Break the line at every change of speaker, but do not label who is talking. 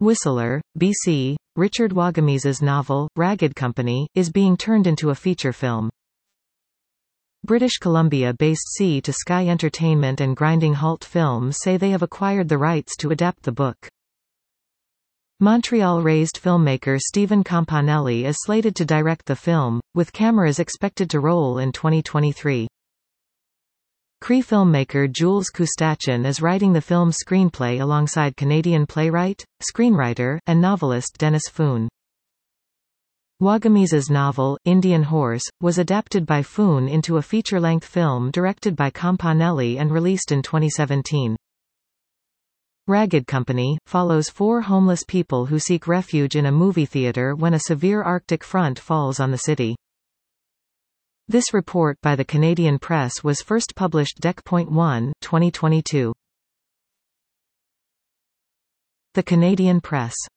Whistler, BC, Richard Wagamise's novel, Ragged Company, is being turned into a feature film. British Columbia-based Sea to Sky Entertainment and Grinding Halt Films say they have acquired the rights to adapt the book. Montreal-raised filmmaker Stephen Campanelli is slated to direct the film, with cameras expected to roll in 2023. Cree filmmaker Jules Kustachin is writing the film's screenplay alongside Canadian playwright, screenwriter, and novelist Dennis Foon. Wagamise's novel, Indian Horse, was adapted by Foon into a feature-length film directed by Campanelli and released in 2017. Ragged Company follows four homeless people who seek refuge in a movie theater when a severe Arctic front falls on the city. This report by the Canadian Press was first published Dec.1, 2022. The Canadian Press.